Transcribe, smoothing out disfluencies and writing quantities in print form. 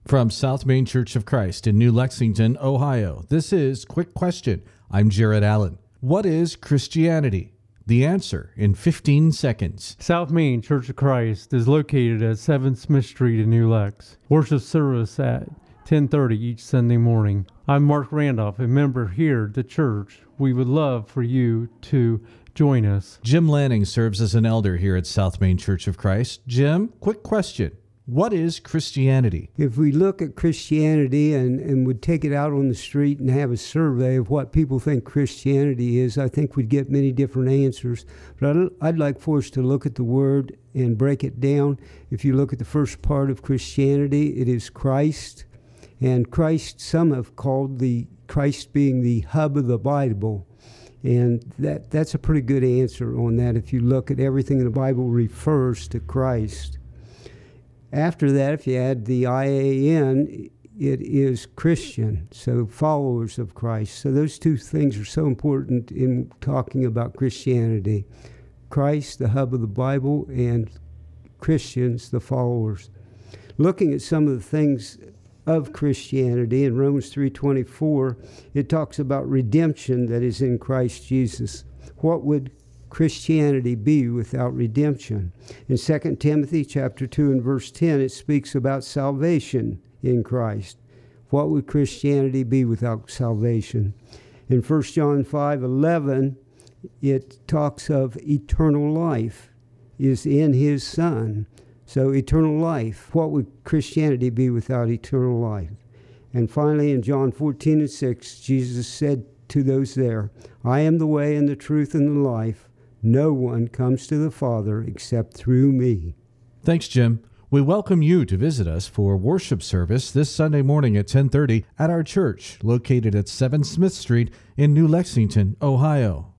From South Main Church of Christ in New Lexington, Ohio, this is Quick Question. I'm Jared Allen. What is Christianity? The answer in 15 seconds. South Main Church of Christ is located at 7 Smith Street in New Lex. Worship service at 10:30 each Sunday morning. I'm Mark Randolph, a member here at the church. We would love for you to join us. Jim Lanning serves as an elder here at South Main Church of Christ. Jim, quick question. What is Christianity? If we look at Christianity and would take it out on the street and have a survey of what people think Christianity is, I think we'd get many different answers. But I'd like for us to look at the word and break it down. If you look at the first part of Christianity, it is Christ. And Christ, some have called the Christ being the hub of the Bible. And that's a pretty good answer on that. If you look at everything in the Bible refers to Christ. After that, if you add the IAN, it is Christian, so followers of Christ. So those two things are so important in talking about Christianity. Christ, the hub of the Bible, and Christians, the followers. Looking at some of the things of Christianity, in Romans 3:24, it talks about redemption that is in Christ Jesus. What would Christianity be without redemption? In 2 Timothy chapter 2 and verse 10, it speaks about salvation in Christ. What would Christianity be without salvation? In 1 John 5:11, it talks of eternal life is in his Son. So eternal life, what would Christianity be without eternal life? And finally, in John 14 and 6, Jesus said to those there, I am the way and the truth and the life. No one comes to the Father except through me. Thanks, Jim. We welcome you to visit us for worship service this Sunday morning at 10:30 at our church located at 7 Smith Street in New Lexington, Ohio.